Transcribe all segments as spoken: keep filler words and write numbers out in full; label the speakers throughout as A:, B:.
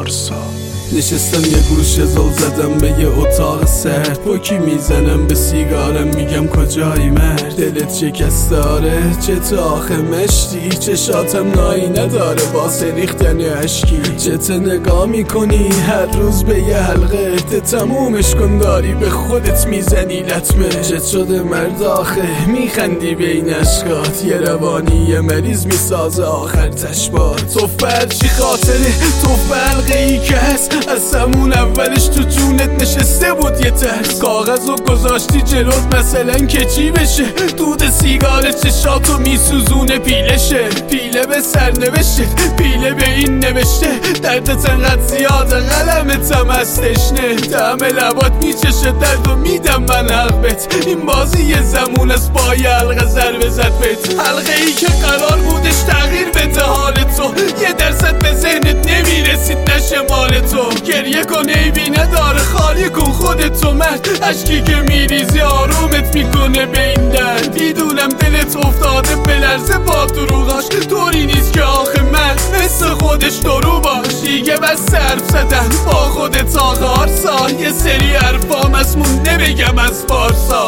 A: پارسا.
B: نشستم یه گوشه زل زدم به یه اتاق سرد، پوکی میزنم به سیگارم میگم کجایی مرد؟ دلت شکسته آره چه تو آخه مشتی؟ چشاتم نایی نداره واسه ریختن اشکی. چته نگاه میکنی هر روز به یه حلقه، ته تمومش کن داری به خودت میزنی لطمه. چت شده مرد آخه میخندی به این اشکات، یه روانی یه مریض میسازه آخر تشبات. تو فرچی خاطره تو فرقه ای که هست، از همون اولش تو جونت نشسته بود یه ترس. کاغذ و گذاشتی جلوت مثلا که چی بشه؟ دود سیگار چشاتو میسوزونه پیلشه. پیله به سر نوشته پیله به این نوشته، دردت انقدر زیاده قلمتم از تشنه. طعم لبات میچشه درد و میدم من حق بت، این بازی یه زمون از با یه حلقه ضربه زد بت. حلقه ای که قرار بودش تغییر بده حال تو، یه درصد به ذهنت نمیرسید نشه مال تو. گریه کن عیبی نداره خالی کن خودتو مرد، اشکی که میریزی آرومت میکنه به این درد. میدونم دلت افتاده به لرزه با دروغاش، طوری نیست که آخه من مثل خودش درو باش. دیگه بس حرف زدن با خودت آخر سال، یه سری حرفام از مونده بگم از پارسا.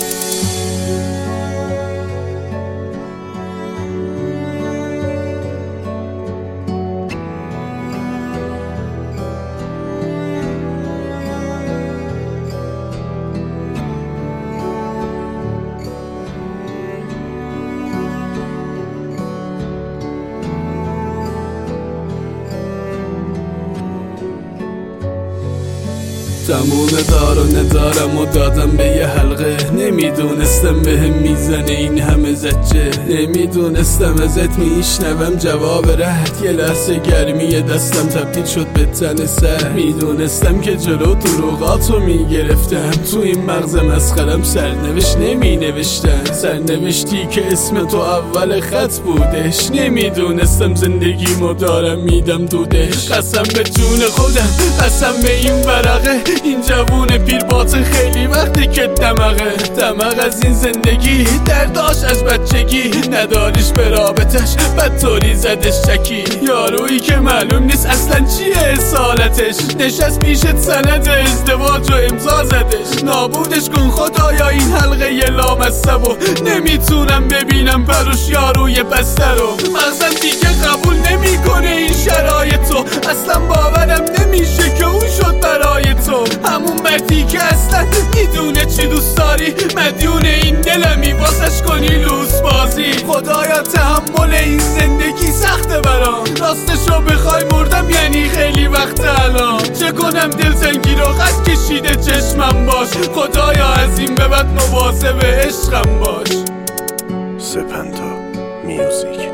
B: تموم دار و ندارم و دادم به یه حلقه، نمیدونستم به هم میزنه این همه زجه. نمیدونستم ازت میشنوم جواب رد، یه لحظه گرمی دستم تبدیل شد به تن سر. میدونستم که جلو دروغاتو میگرفتم، تو این مغز مسخرم سرنوشت نمی نوشتم. سرنوشتی که اسم تو اول خط بودش، نمیدونستم زندگیمو دارم میدم دودش. قسم به جون خودم قسم به این ورقه، این جوون پیر باطن خیلی وقتی که دماغه. دماغ از این زندگی درداش از بچگی، نداریش به رابطش بدطوری زدش چکی. یارویی که معلوم نیست اصلا چیه اصالتش، نشست پیشت سند ازدواج و امضا زدش. نابودش کن خدایا این حلقه ی لامصب و نمیتونم ببینم پروش یاروی بسته رو. مغزم دیگه قبول نمیکنه این شرایطو، اصلا باورم نمیشه که اون شد برای تو. همون مردی که اصلا میدونه چی دوست داری، مدیون این دلمی واسش کنی لوس بازی. خدایا تحمل این زندگی سخته برام، راستشو بخوای مردم یعنی خیلی وقت الان. چه کنم دلتنگی رو خط کشیده چشمم باش، خدایا از این به بعد مواظب عشقم باش.
A: سپنتا میوزیک.